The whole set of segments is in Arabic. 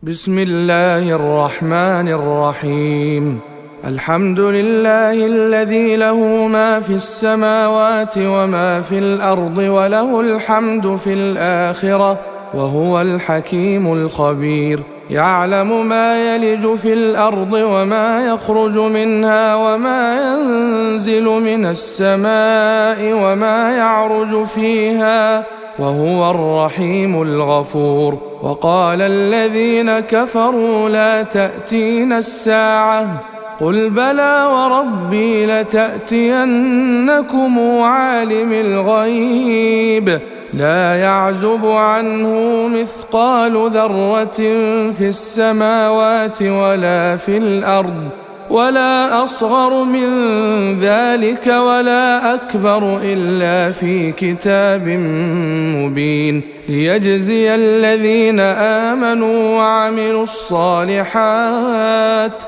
بسم الله الرحمن الرحيم. الحمد لله الذي له ما في السماوات وما في الأرض وله الحمد في الآخرة وهو الحكيم الخبير. يعلم ما يلج في الأرض وما يخرج منها وما ينزل من السماء وما يعرج فيها وهو الرحيم الغفور. وقال الذين كفروا لا تأتينا الساعة قل بلى وربي لتأتينكم عالم الغيب لا يعزب عنه مثقال ذرة في السماوات ولا في الأرض ولا أصغر من ذلك ولا أكبر إلا في كتاب مبين ليجزي الذين آمنوا وعملوا الصالحات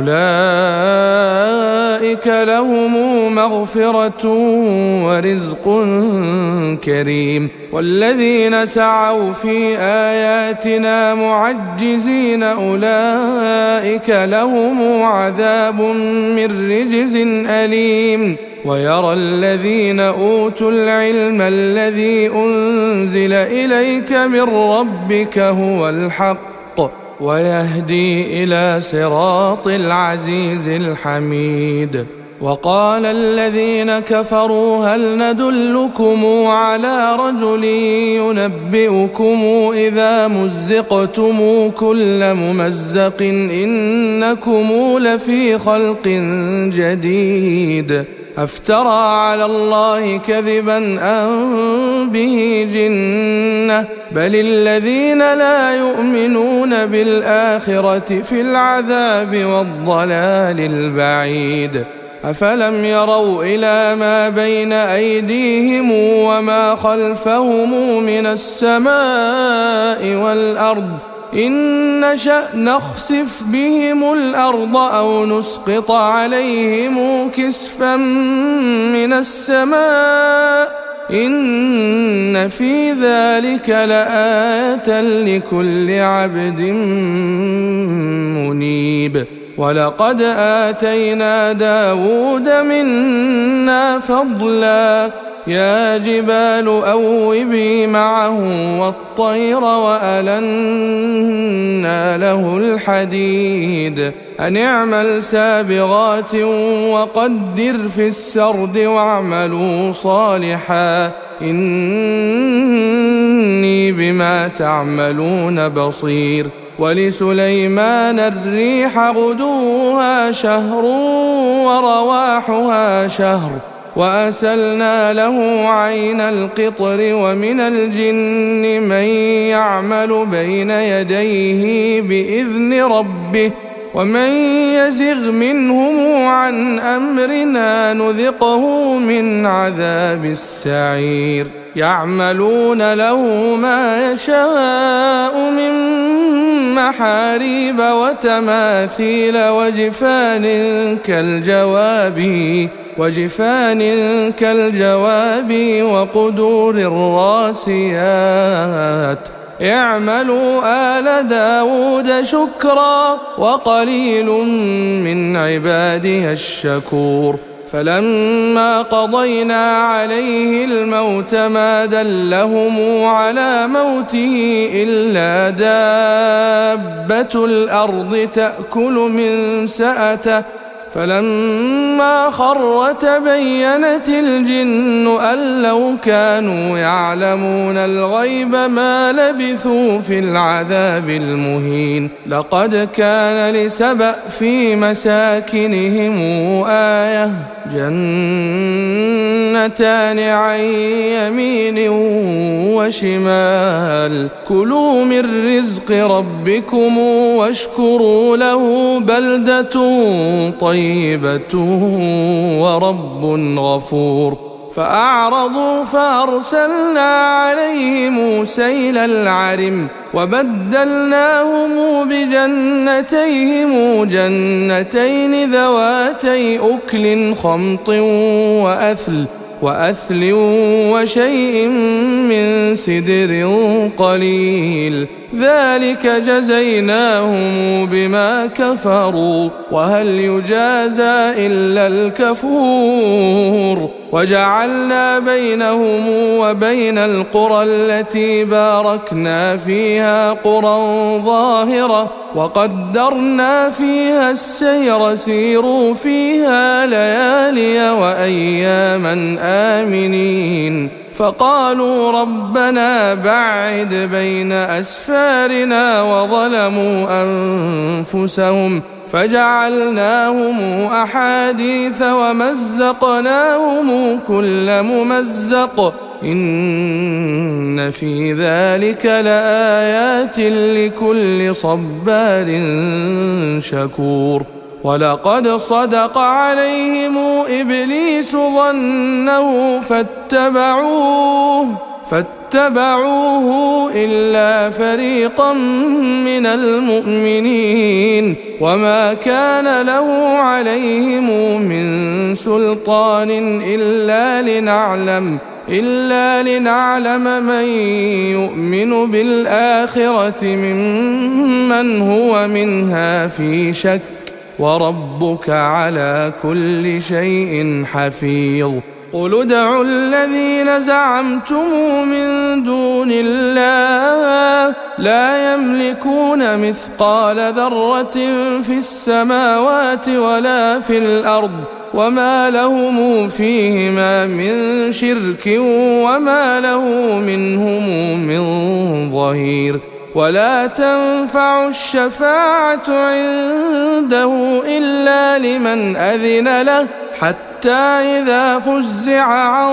أولئك لهم مغفرة ورزق كريم. والذين سعوا في آياتنا معجزين أولئك لهم عذاب من رجز أليم. ويرى الذين أوتوا العلم الذي أنزل إليك من ربك هو الحق ويهدي إلى صراط العزيز الحميد. وقال الذين كفروا هل ندلكم على رجل ينبئكم إذا مزقتم كل ممزق إنكم لفي خلق جديد أفترى على الله كذبا أم به جنة بل الذين لا يؤمنون بالآخرة في العذاب والضلال البعيد. أفلم يروا إلى ما بين أيديهم وما خلفهم من السماء والأرض إن نشأ نخسف بهم الأرض أو نسقط عليهم كسفا من السماء إن في ذلك لآية لكل عبد منيب. ولقد آتينا داود منا فضلا يا جبال أوبي معه والطير وألنا له الحديد أن اعمل سابغات وقدر في السرد واعملوا صالحا إني بما تعملون بصير. ولسليمان الريح غدوها شهر ورواحها شهر وأسلنا له عين القطر ومن الجن من يعمل بين يديه بإذن ربه ومن يزغ منهم عن أمرنا نذقه من عذاب السعير. يعملون له ما يشاء من محاريب وتماثيل وجفان كالجواب وقدور الراسيات. اعملوا آل داود شكرا وقليل من عبادي الشكور. فلما قضينا عليه الموت ما دلهم على موته إلا دابة الأرض تأكل من سأته فلما خر تبينت الجن أن لو كانوا يعلمون الغيب ما لبثوا في العذاب المهين. لقد كان لسبأ في مساكنهم آية جنتان عن يمين وشمال كلوا من رزق ربكم واشكروا له بلدة طيبة ورب غفور. فأعرضوا فأرسلنا عليهم سيل العرم وبدلناهم بجنتيهم جنتين ذواتي أكل خمط وأثل وأثل وشيء من سدر قليل، ذلك جزيناهم بما كفروا، وهل يجازى إلا الكفور. وجعلنا بينهم وبين القرى التي باركنا فيها قرى ظاهرة وقدرنا فيها السير، سيروا فيها ليالي وأياما آمنين. فقالوا ربنا باعد بين أسفارنا، وظلموا أنفسهم فجعلناهم أحاديث ومزقناهم كل ممزق، إن في ذلك لآيات لكل صبار شكور. ولقد صدق عليهم إبليس ظنه فاتبعوه إلا فريقا من المؤمنين، وما كان له عليهم من سلطان إلا لنعلم من يؤمن بالآخرة ممن هو منها في شك، وربك على كل شيء حفيظ. قل ادعوا الذين زعمتم من دون الله لا يملكون مثقال ذرة في السماوات ولا في الأرض، وما لهم فيهما من شرك وما له منهم من ظهير. ولا تنفع الشفاعة عنده إلا لمن أذن له، حتى إذا فزع عن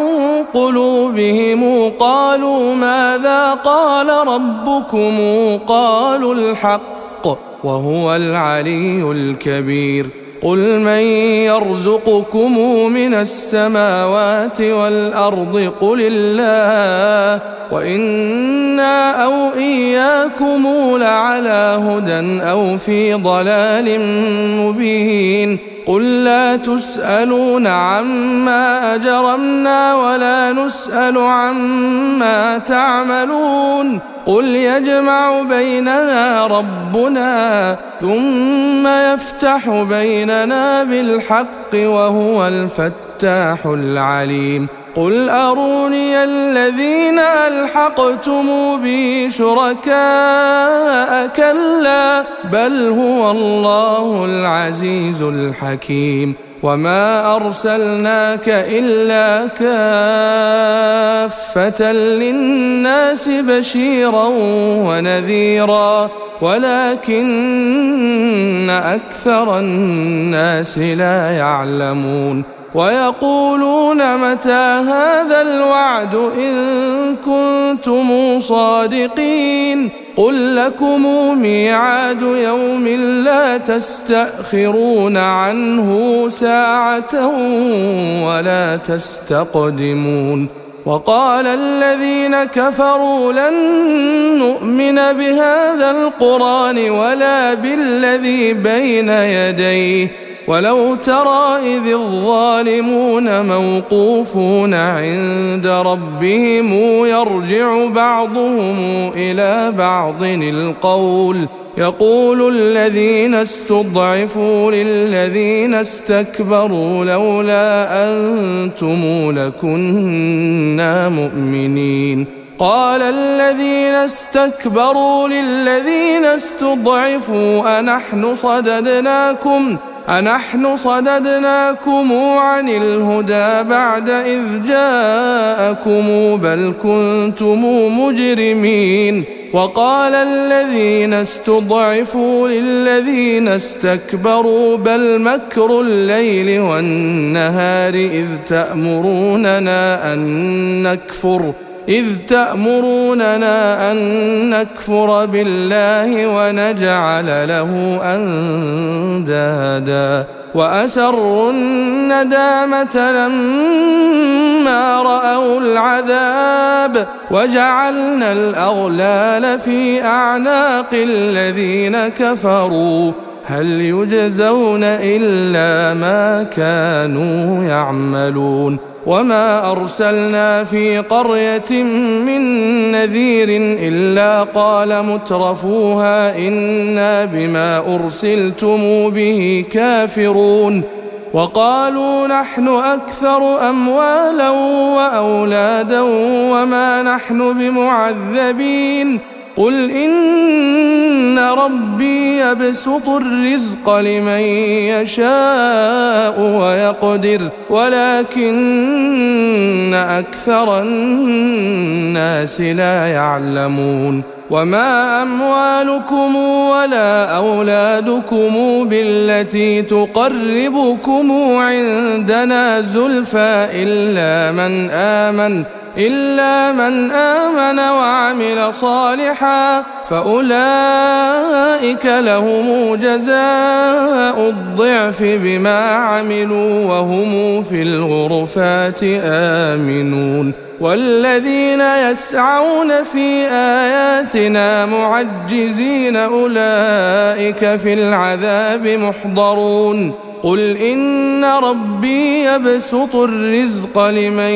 قلوبهم قالوا ماذا قال ربكم، قالوا الحق وهو العلي الكبير. قل من يرزقكم من السماوات والأرض قل الله، وإنا أو إياكم لعلى هدى أو في ضلال مبين. قل لا تسألون عما أجرمنا ولا نسأل عما تعملون. قل يجمع بيننا ربنا ثم يفتح بيننا بالحق وهو الفتاح العليم. قل أروني الذين ألحقتم به شركاء، كلا بل هو الله العزيز الحكيم. وما أرسلناك إلا كافة للناس بشيرا ونذيرا، ولكن أكثر الناس لا يعلمون. ويقولون متى هذا الوعد إن كنتم صادقين. قل لكم ميعاد يوم لا تستأخرون عنه ساعة ولا تستقدمون. وقال الذين كفروا لن نؤمن بهذا القرآن ولا بالذي بين يديه، ولو ترى إذ الظالمون موقوفون عند ربهم يرجع بعضهم إلى بعض القول، يقول الذين استضعفوا للذين استكبروا لولا أنتم لكنا مؤمنين. قال الذين استكبروا للذين استضعفوا أنحن صددناكم عن الهدى بعد إذ جاءكم بل كنتم مجرمين. وقال الذين استضعفوا للذين استكبروا بل مكر الليل والنهار إذ تأمروننا أن نكفر بالله ونجعل له أندادا. وأسروا الندامة لما رأوا العذاب وجعلنا الأغلال في أعناق الذين كفروا هل يجزون إلا ما كانوا يعملون. وما أرسلنا في قرية من نذير إلا قال مترفوها إنا بما أرسلتم به كافرون وقالوا نحن أكثر أموالا وأولادا وما نحن بمعذبين قل إن ربي يبسط الرزق لمن يشاء ويقدر ولكن أكثر الناس لا يعلمون وما أموالكم ولا أولادكم بالتي تقربكم عندنا زلفى إلا من آمن وعمل صالحا فأولئك لهم جزاء الضعف بما عملوا وهم في الغرفات آمنون والذين يسعون في آياتنا معجزين أولئك في العذاب محضرون قل إن ربي يبسط الرزق لمن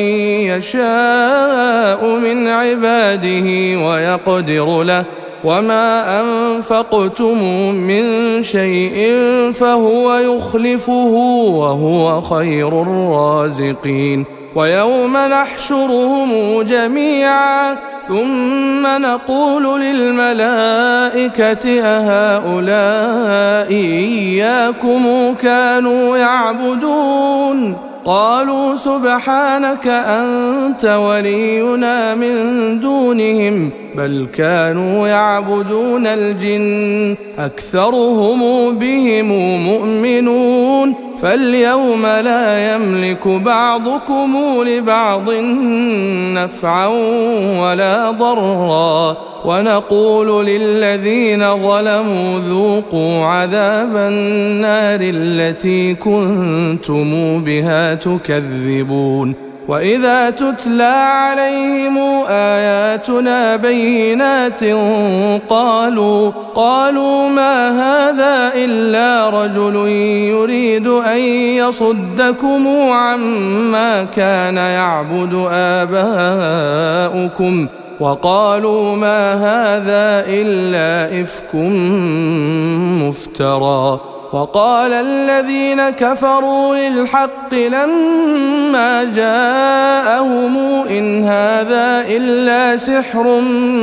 يشاء من عباده ويقدر له وما أنفقتم من شيء فهو يخلفه وهو خير الرازقين ويوم نحشرهم جميعا ثم نقول للملائكة أهؤلاء إياكم كانوا يعبدون قالوا سبحانك أنت ولينا من دونهم بل كانوا يعبدون الجن أكثرهم بهم مؤمنون فاليوم لا يملك بعضكم لبعض نفعا ولا ضرا ونقول للذين ظلموا ذوقوا عذاب النار التي كنتم بها تكذبون وإذا تتلى عليهم آياتنا بينات قالوا ما هذا إلا رجل يريد أن يصدكم عما كان يعبد آباؤكم وقالوا ما هذا إلا إفك مفترى وقال الذين كفروا للحق لما جاءهم إن هذا إلا سحر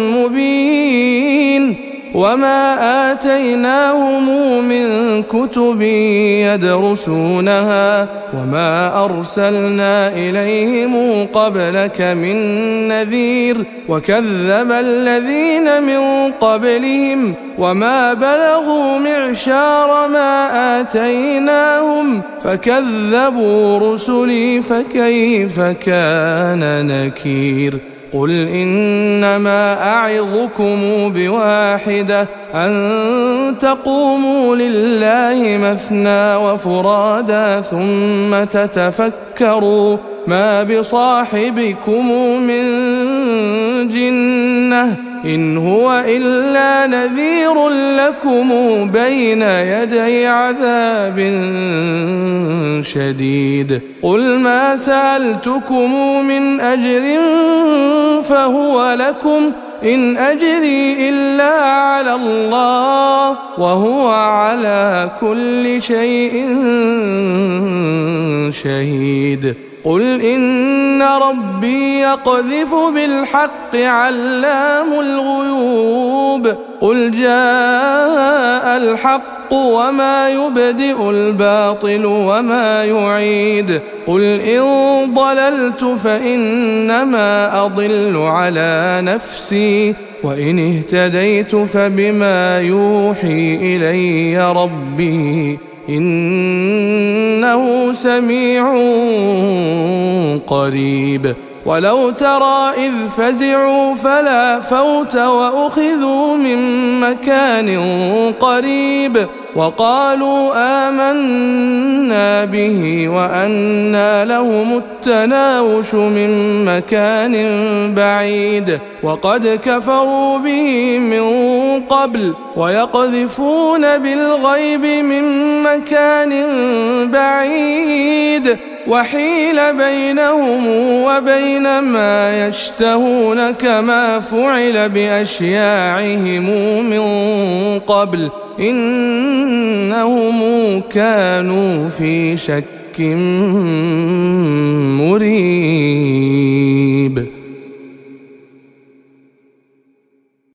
مبين وما آتيناهم من كتب يدرسونها وما أرسلنا إليهم قبلك من نذير وكذب الذين من قبلهم وما بلغوا معشار ما آتيناهم فكذبوا رسلي فكيف كان نكير قل إنما أعظكم بواحدة أن تقوموا لله مثنى وفرادا ثم تتفكروا ما بصاحبكم من جنة إن هو إلا نذير لكم بين يدي عذاب شديد قل ما سألتكم من أجر فهو لكم إن أجري إلا على الله وهو على كل شيء شهيد قل إن ربي يقذف بالحق علام الغيوب قل جاء الحق وما يبدئ الباطل وما يعيد قل إن ضللت فإنما أضل على نفسي وإن اهتديت فبما يوحي إلي ربي إنه سميع قريب ولو ترى إذ فزعوا فلا فوت وأخذوا من مكان قريب وقالوا آمنا به وأنى لهم التناوش من مكان بعيد وقد كفروا به من قبل ويقذفون بالغيب من مكان بعيد وحيل بينهم وبين ما يشتهون كما فعل بأشياعهم من قبل إنهم كانوا في شك